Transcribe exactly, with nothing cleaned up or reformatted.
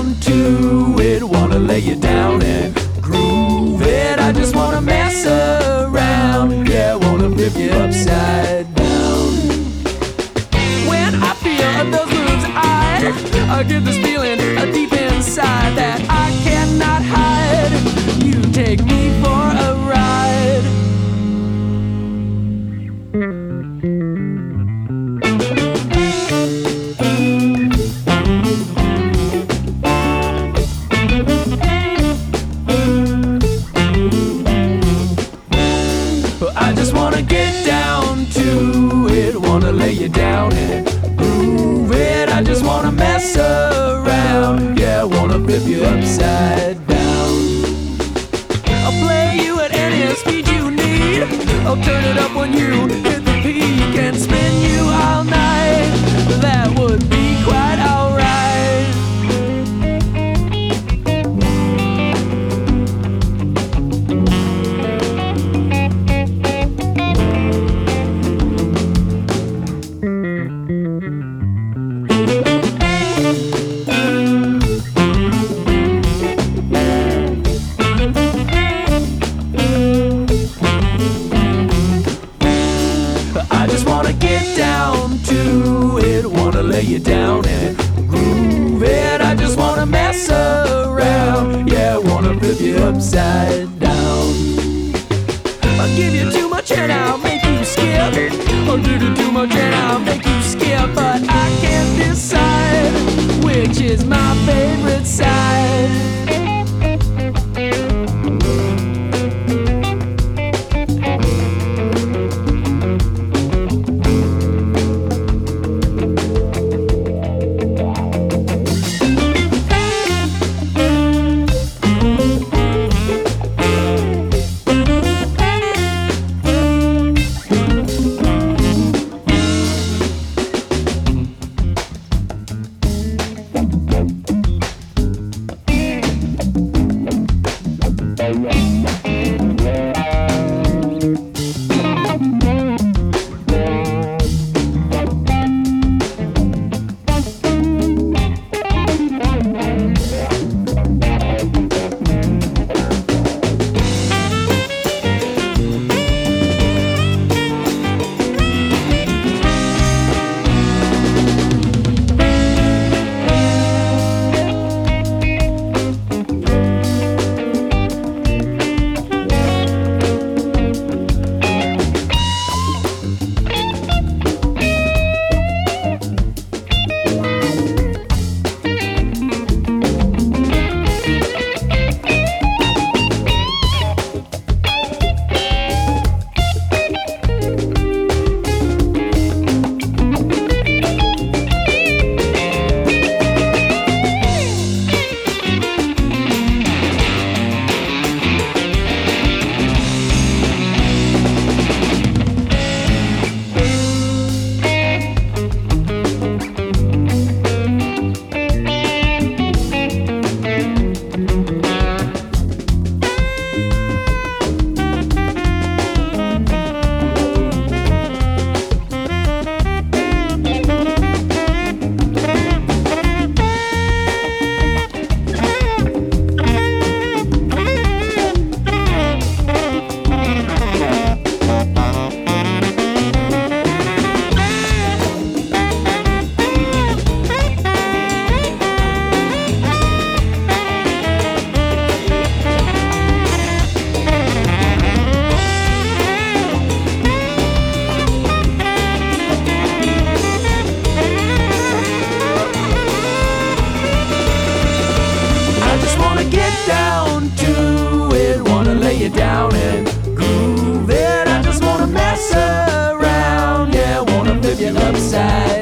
down to it. Wanna lay you down and groove it. I just wanna mess around, yeah, wanna flip you upside down. When I feel those moves, I, I get this feeling deep inside that I cannot hide. You take me for a ride. I just wanna get down to it, wanna lay you down and groove it. I just wanna mess around, yeah, wanna flip you upside down. I'll play you at any speed you need. I'll turn it up when you hit the peak and spin you all night. That would be quite alright. I just wanna get down to it, wanna lay you down and groove it. I just wanna mess around, yeah, wanna flip you upside down. I'll give you too much and I'll make you skip. I'll give you too much and I'll make you skip. But I can't decide which is my favorite side. Down and groove it. I just wanna mess around, yeah, wanna flip you upside